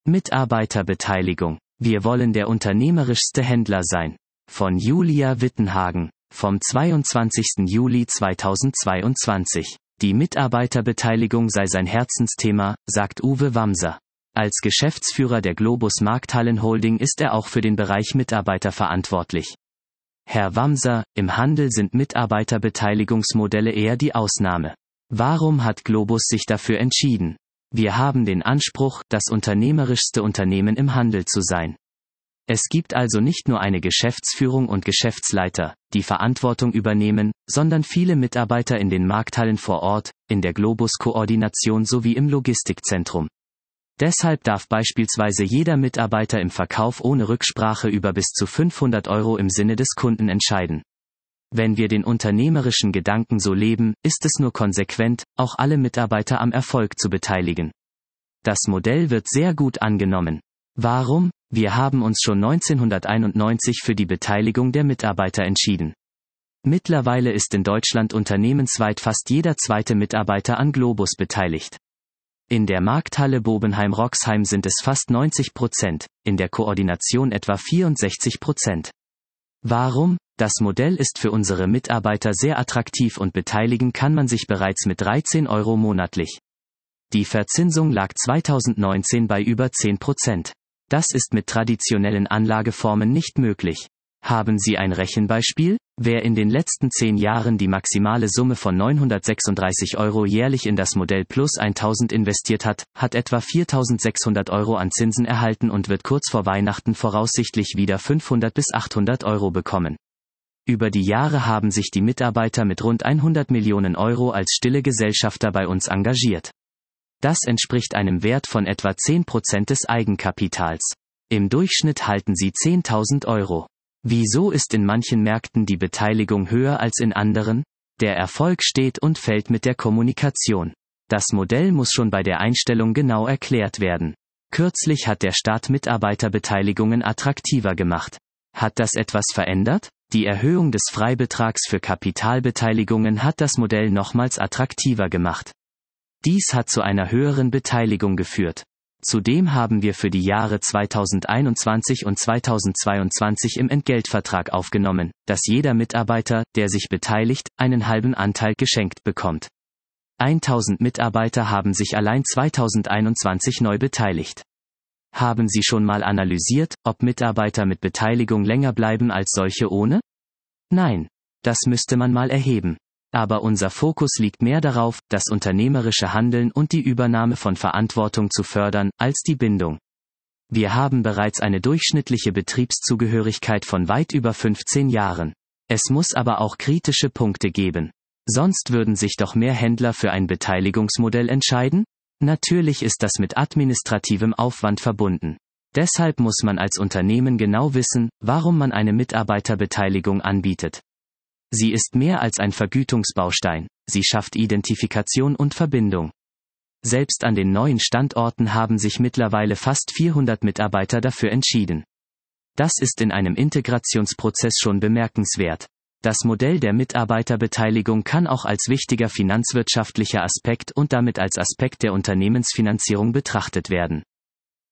Mitarbeiterbeteiligung. Wir wollen der unternehmerischste Händler sein. Von Julia Wittenhagen. Vom 22. Juli 2022. Die Mitarbeiterbeteiligung sei sein Herzensthema, sagt Uwe Wamser. Als Geschäftsführer der Globus Markthallen Holding ist er auch für den Bereich Mitarbeiter verantwortlich. Herr Wamser, im Handel sind Mitarbeiterbeteiligungsmodelle eher die Ausnahme. Warum hat Globus sich dafür entschieden? Wir haben den Anspruch, das unternehmerischste Unternehmen im Handel zu sein. Es gibt also nicht nur eine Geschäftsführung und Geschäftsleiter, die Verantwortung übernehmen, sondern viele Mitarbeiter in den Markthallen vor Ort, in der Globus-Koordination sowie im Logistikzentrum. Deshalb darf beispielsweise jeder Mitarbeiter im Verkauf ohne Rücksprache über bis zu 500 € im Sinne des Kunden entscheiden. Wenn wir den unternehmerischen Gedanken so leben, ist es nur konsequent, auch alle Mitarbeiter am Erfolg zu beteiligen. Das Modell wird sehr gut angenommen. Warum? Wir haben uns schon 1991 für die Beteiligung der Mitarbeiter entschieden. Mittlerweile ist in Deutschland unternehmensweit fast jeder zweite Mitarbeiter an Globus beteiligt. In der Markthalle Bobenheim-Roxheim sind es fast 90%, in der Koordination etwa 64%. Warum? Das Modell ist für unsere Mitarbeiter sehr attraktiv und beteiligen kann man sich bereits mit 13 € monatlich. Die Verzinsung lag 2019 bei über 10%. Das ist mit traditionellen Anlageformen nicht möglich. Haben Sie ein Rechenbeispiel? Wer in den letzten 10 Jahren die maximale Summe von 936 € jährlich in das Modell Plus 1000 investiert hat, hat etwa 4.600 € an Zinsen erhalten und wird kurz vor Weihnachten voraussichtlich wieder 500 bis 800 € bekommen. Über die Jahre haben sich die Mitarbeiter mit rund 100 Millionen € als stille Gesellschafter bei uns engagiert. Das entspricht einem Wert von etwa 10% des Eigenkapitals. Im Durchschnitt halten sie 10.000 €. Wieso ist in manchen Märkten die Beteiligung höher als in anderen? Der Erfolg steht und fällt mit der Kommunikation. Das Modell muss schon bei der Einstellung genau erklärt werden. Kürzlich hat der Staat Mitarbeiterbeteiligungen attraktiver gemacht. Hat das etwas verändert? Die Erhöhung des Freibetrags für Kapitalbeteiligungen hat das Modell nochmals attraktiver gemacht. Dies hat zu einer höheren Beteiligung geführt. Zudem haben wir für die Jahre 2021 und 2022 im Entgeltvertrag aufgenommen, dass jeder Mitarbeiter, der sich beteiligt, einen halben Anteil geschenkt bekommt. 1000 Mitarbeiter haben sich allein 2021 neu beteiligt. Haben Sie schon mal analysiert, ob Mitarbeiter mit Beteiligung länger bleiben als solche ohne? Nein. Das müsste man mal erheben. Aber unser Fokus liegt mehr darauf, das unternehmerische Handeln und die Übernahme von Verantwortung zu fördern, als die Bindung. Wir haben bereits eine durchschnittliche Betriebszugehörigkeit von weit über 15 Jahren. Es muss aber auch kritische Punkte geben. Sonst würden sich doch mehr Händler für ein Beteiligungsmodell entscheiden? Natürlich ist das mit administrativem Aufwand verbunden. Deshalb muss man als Unternehmen genau wissen, warum man eine Mitarbeiterbeteiligung anbietet. Sie ist mehr als ein Vergütungsbaustein, sie schafft Identifikation und Verbindung. Selbst an den neuen Standorten haben sich mittlerweile fast 400 Mitarbeiter dafür entschieden. Das ist in einem Integrationsprozess schon bemerkenswert. Das Modell der Mitarbeiterbeteiligung kann auch als wichtiger finanzwirtschaftlicher Aspekt und damit als Aspekt der Unternehmensfinanzierung betrachtet werden.